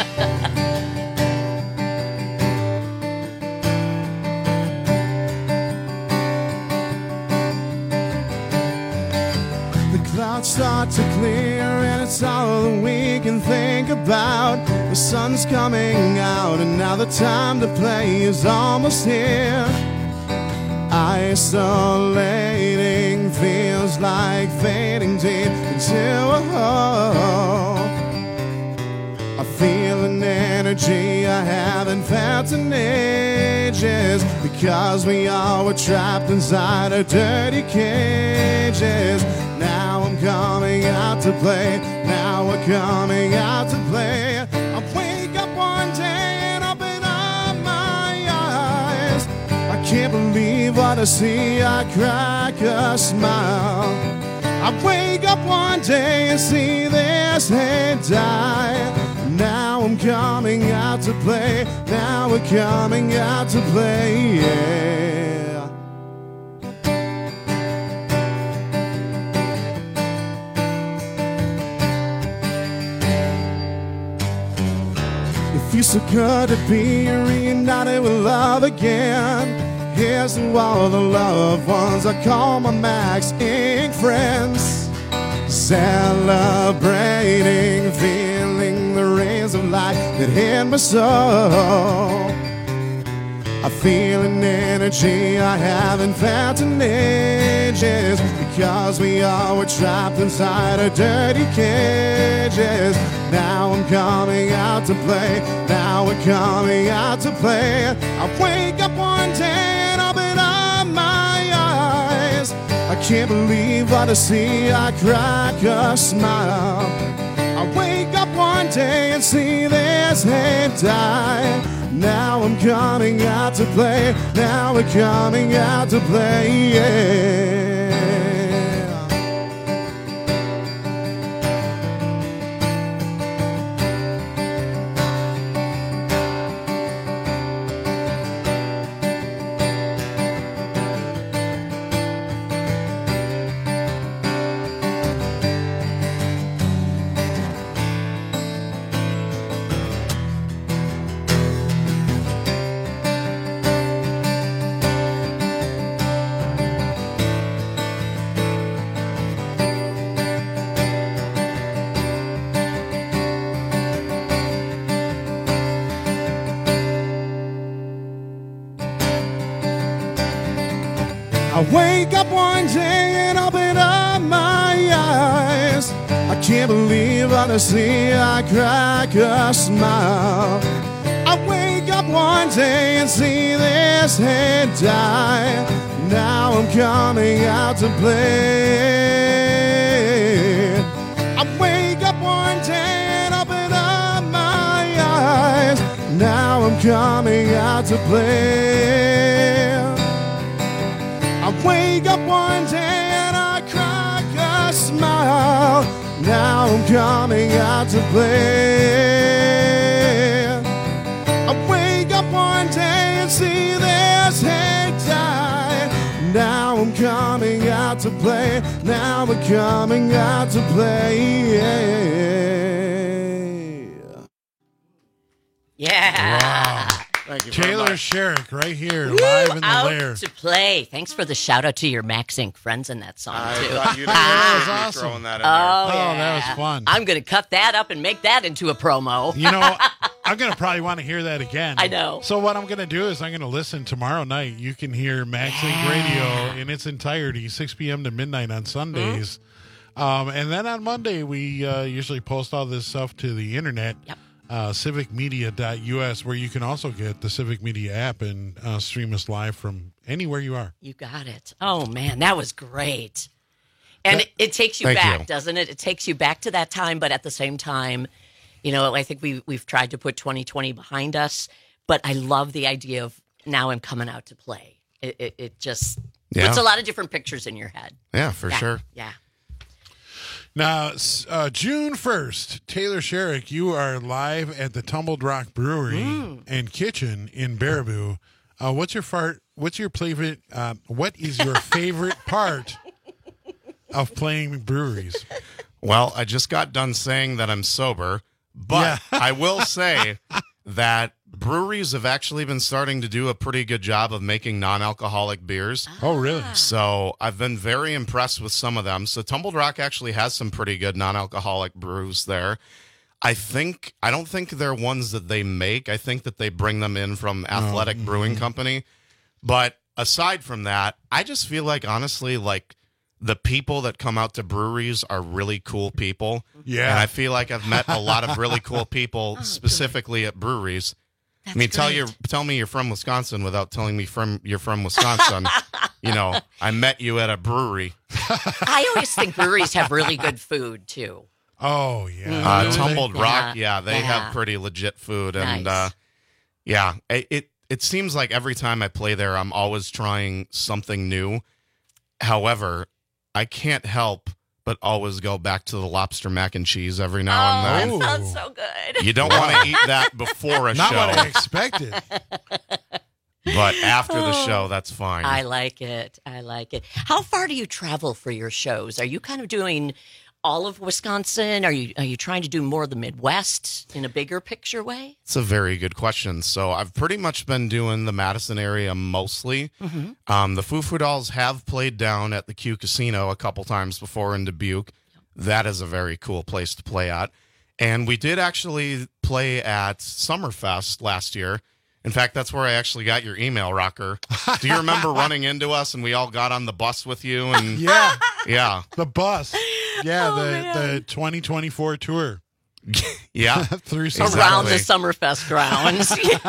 The clouds start to clear and it's all that we can think about. The sun's coming out and now the time to play is almost here. Isolating feels like fading deep into a hole. I feel an energy I haven't felt in ages, because we all were trapped inside our dirty cages. Now I'm coming out to play. Now we're coming out to play. I wake up one day and open up my eyes. I can't believe what I see. I crack a smile. I wake up one day and see this hate die. Now I'm coming out to play. Now we're coming out to play, yeah. It feels so good to be reunited with love again. Here's to all the loved ones I call my Max Incorporated friends. Celebrating, feeling the rays of light that hit my soul. I feel an energy I haven't felt in ages, because we all were trapped inside our dirty cages. Now I'm coming out to play. Now we're coming out to play. I wake up one day and open up my eyes. I can't believe what I see. I crack a smile. I wake up one day and see this hate die. Now I'm coming out to play. Now we're coming out to play, yeah. I wake up one day and open up my eyes. I can't believe what I see. I crack a smile. I wake up one day and see this hate die. Now I'm coming out to play. I wake up one day and open up my eyes. Now I'm coming out to play. I wake up one day and I crack a smile. Now I'm coming out to play. I wake up one day and see this hate die. Now I'm coming out to play. Now we're coming out to play, yeah. Yeah. Wow. Thank you. Taylor Sherrick right here, live in the out lair. to play. Thanks for the shout out to your Max Incorporated friends in that song, I too. thought you'd That was be awesome. throwing that in Oh, there. yeah. Oh, that was fun. I'm going to cut that up and make that into a promo. You know, I'm going to probably want to hear that again. I know. So what I'm going to do is I'm going to listen tomorrow night. You can hear Max Inc Radio in its entirety, six p.m. to midnight on Sundays. Mm-hmm. Um, and then on Monday, we uh, usually post all this stuff to the internet. Yep. Uh, civic media dot U S, where you can also get the Civic Media app and uh, stream us live from anywhere you are. You got it. Oh, man, that was great. And That- it, it takes you Thank back, you. doesn't it? It takes you back to that time, but at the same time, you know, I think we, we've tried to put twenty twenty behind us, but I love the idea of now I'm coming out to play. It, it, it just Yeah. puts a lot of different pictures in your head. Yeah, for Yeah, sure. Yeah. Now, s- uh, June first, Taylor Sherrick, you are live at the Tumbled Rock Brewery Mm. and Kitchen in Baraboo. Uh, what's your fart? What's your favorite? Uh, what is your favorite part of playing breweries? Well, I just got done saying that I'm sober, but I will say that breweries have actually been starting to do a pretty good job of making non-alcoholic beers. Oh, really? So I've been very impressed with some of them. So Tumbled Rock actually has some pretty good non-alcoholic brews there. I think, I don't think they're ones that they make. I think that they bring them in from Athletic mm-hmm. Brewing Company. But aside from that, I just feel like, honestly, like the people that come out to breweries are really cool people. Yeah. And I feel like I've met a lot of really cool people specifically at breweries. I mean, tell you, tell me you're from Wisconsin without telling me from you're from Wisconsin. You know, I met you at a brewery. I always think breweries have really good food, too. Oh, yeah. Uh, Mhm. Tumbled Yeah. Rock, yeah, they Yeah. have pretty legit food, and Nice. uh, yeah, it, it it seems like every time I play there, I'm always trying something new. However, I can't help but always go back to the lobster mac and cheese every now and then. That sounds so good. You don't want to eat that before a Not show, what I expected. but after the Oh. show, that's fine. I like it. I like it. How far do you travel for your shows? Are you kind of doing all of Wisconsin? Are you are you trying to do more of the Midwest in a bigger picture way? It's a very good question. So I've pretty much been doing the Madison area mostly. Mhm. Um, the Foo Foo Dolls have played down at the Q Casino a couple times before in Dubuque. That is a very cool place to play at. And we did actually play at Summerfest last year. In fact, that's where I actually got your email, Rocker. Do you remember running into us and we all got on the bus with you? And Yeah. yeah, The bus. Yeah, Oh, the, man. the twenty twenty-four tour. yeah. Through Around the Exactly. Summerfest grounds.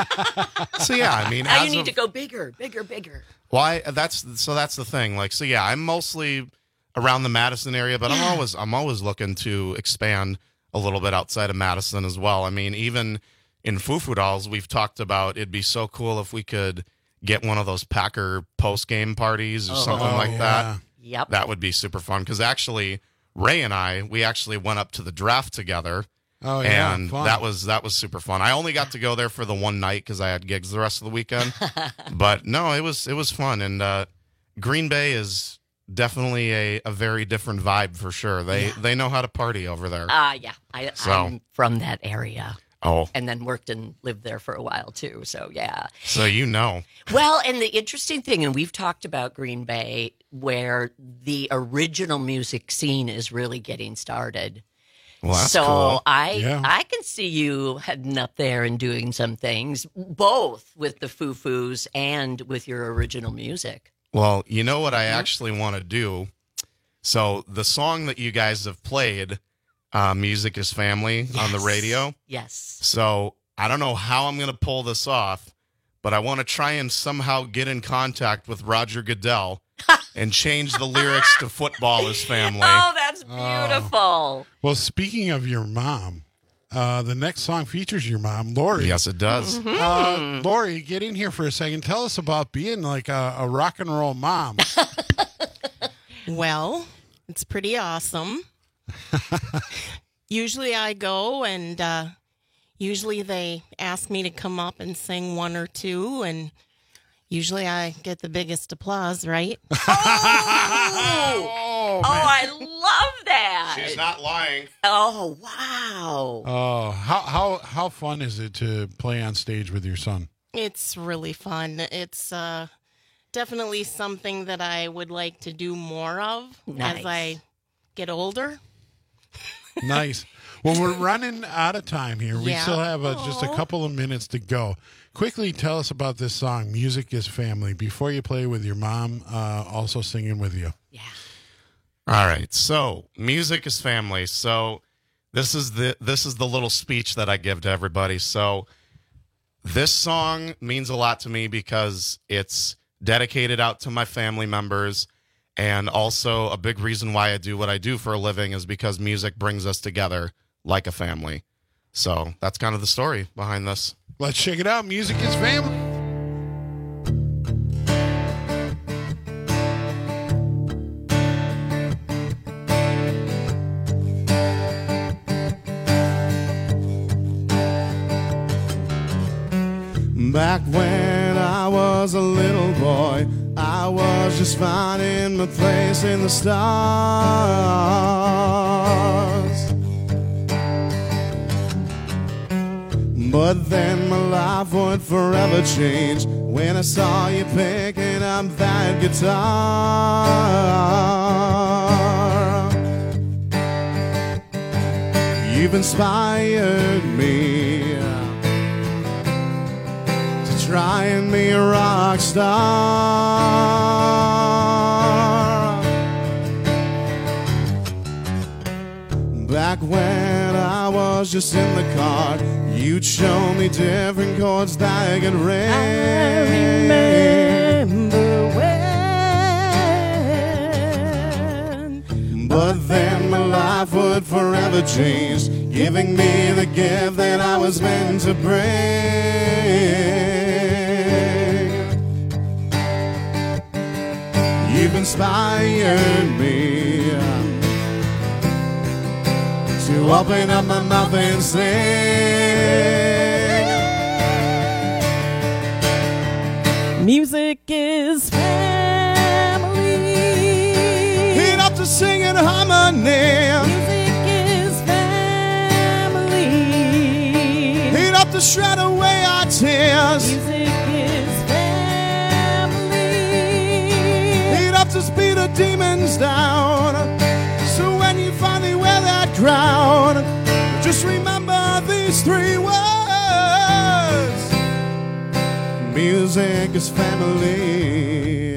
So yeah, I mean, now as you need of- to go bigger, bigger, bigger. Why? That's so. That's the thing. Like, so yeah, I'm mostly around the Madison area, but I'm Yeah. always I'm always looking to expand a little bit outside of Madison as well. I mean, even in Foo Foo Dolls, we've talked about it'd be so cool if we could get one of those Packer post game parties or Oh. something Oh, like yeah. that. Yep. That would be super fun because actually Ray and I we actually went up to the draft together. Oh, yeah. and fun. that was that was super fun. I only got to go there for the one night because I had gigs the rest of the weekend. But no, it was it was fun, and uh, Green Bay is definitely a, a very different vibe for sure. They Yeah. they know how to party over there. Ah, yeah. I, So- I'm from that area. oh, And then worked and lived there for a while too. So yeah. so you know, Well, and the interesting thing, and we've talked about Green Bay, where the original music scene is really getting started. well that's so cool. I Yeah. I can see you heading up there and doing some things, both with the Foo Foos and with your original music. Well, you know what I Mhm. actually want to do. So the song that you guys have played, uh, "Music Is Family" on the Yes. radio. Yes. So I don't know how I'm going to pull this off, but I want to try and somehow get in contact with Roger Goodell and change the lyrics to "Football is Family." Oh, that's beautiful. Well, speaking of your mom, uh, the next song features your mom, Lori. Yes, it does. Mm-hmm. Uh, Lori, get in here for a second. Tell us about being like a, a rock and roll mom. Well, it's pretty awesome. Usually I go and uh, usually they ask me to come up and sing one or two, and usually I get the biggest applause, right? Oh, I love that. She's not lying. Oh, wow. Oh, how how how fun is it to play on stage with your son? It's really fun. It's uh, definitely something that I would like to do more of Nice. as I get older. Nice. Well, we're running out of time here. We Yeah. still have uh, just a couple of minutes to go. Quickly tell us about this song, "Music Is Family," before you play with your mom, uh, also singing with you. All right. So, "Music is Family." So, this is the this is the little speech that I give to everybody. So, this song means a lot to me because it's dedicated out to my family members. And also a big reason why I do what I do for a living is because music brings us together like a family. So that's kind of the story behind this. Let's check it out. Music is family. Back when I was a little boy, I was just finding my place in the stars. But then my life would forever change when I saw you picking up that guitar. You've inspired me try and be a rock star. Back when I was just in the car, you'd show me different chords that I could ring. I remember when. But then my life would forever change, giving me the gift that I was meant to bring. You've inspired me to open up my mouth and sing. Music is family. Enough to sing in harmony. Music is family. Enough to shred away our tears. Music is to speed the demons down. So when you finally wear that crown, just remember these three words: music is family.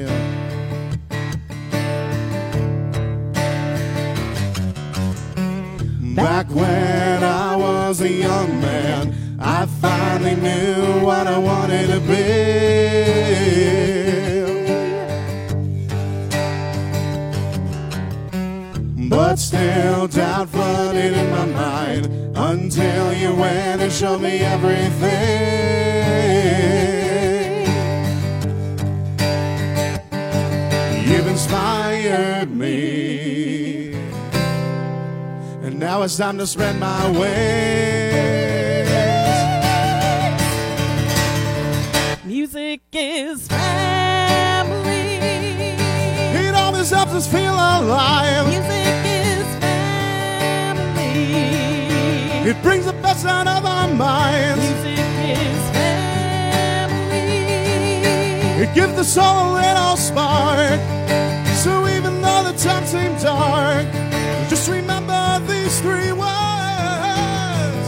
Back when I was a young man, I finally knew what I wanted to be. But still doubt flooded in my mind until you went and showed me everything. You've inspired me, and now it's time to spread my wings. Music is family. It always helps us feel alive. Music It brings the best out of our minds. Music is family. It gives the soul a little spark. So even though the times seem dark, just remember these three words: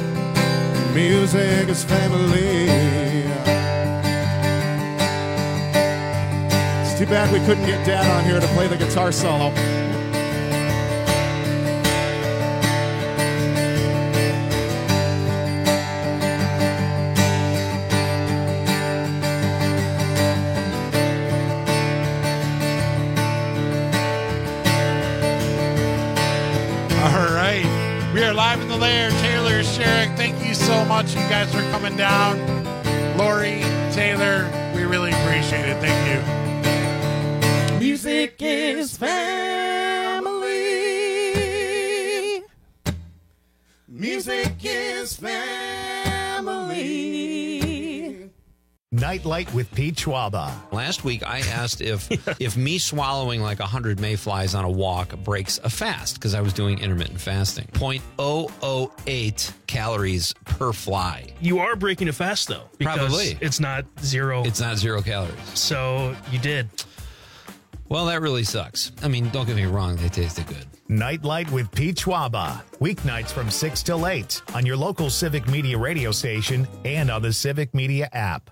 music is family. It's too bad we couldn't get Dad on here to play the guitar solo. Live in the lair, Taylor, Sherrick, thank you so much. You guys are coming down. Lori, Taylor, we really appreciate it. Thank you. Music is family. Music is family. Nightlight with Pete Schwaba. Last week, I asked if if me swallowing like one hundred mayflies on a walk breaks a fast, because I was doing intermittent fasting. zero point zero zero eight calories per fly. You are breaking a fast, though. Because Probably. It's not zero. It's not zero calories. So you did. Well, that really sucks. I mean, don't get me wrong. They tasted good. Nightlight with Pete Schwaba. Weeknights from six till eight on your local Civic Media radio station and on the Civic Media app.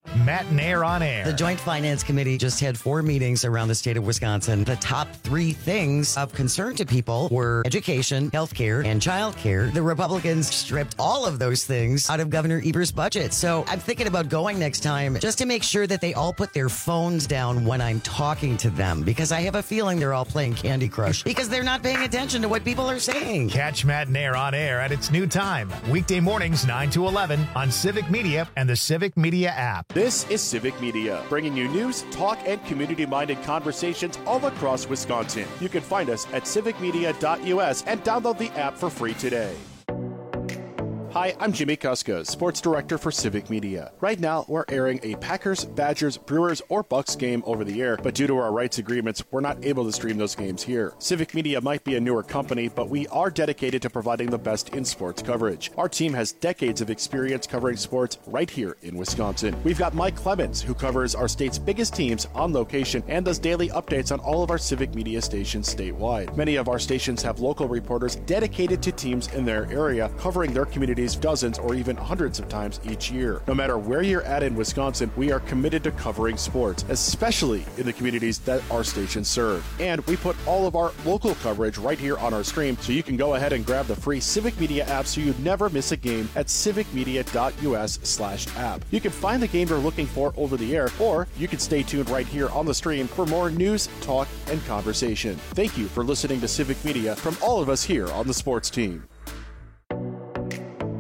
Matt and Air on Air. The Joint Finance Committee just had four meetings around the state of Wisconsin. The top three things of concern to people were education, health care, and child care. The Republicans stripped all of those things out of Governor Eber's budget. So I'm thinking about going next time just to make sure that they all put their phones down when I'm talking to them, because I have a feeling they're all playing Candy Crush because they're not paying attention to what people are saying. Catch Matt and Air on Air at its new time, weekday mornings nine to eleven on Civic Media and the Civic Media app. This is Civic Media, bringing you news, talk, and community-minded conversations all across Wisconsin. You can find us at civic media dot U S and download the app for free today. Hi, I'm Jimmy Kuska, Sports Director for Civic Media. Right now, we're airing a Packers, Badgers, Brewers, or Bucks game over the air, but due to our rights agreements, we're not able to stream those games here. Civic Media might be a newer company, but we are dedicated to providing the best in sports coverage. Our team has decades of experience covering sports right here in Wisconsin. We've got Mike Clemens, who covers our state's biggest teams on location and does daily updates on all of our Civic Media stations statewide. Many of our stations have local reporters dedicated to teams in their area, covering their communities dozens or even hundreds of times each year. No matter where you're at in Wisconsin, we are committed to covering sports, especially in the communities that our stations serve. And we put all of our local coverage right here on our stream, so you can go ahead and grab the free Civic Media app so you never miss a game at civic media dot U S slash app. You can find the game you're looking for over the air, or you can stay tuned right here on the stream for more news, talk, and conversation. Thank you for listening to Civic Media from all of us here on the sports team.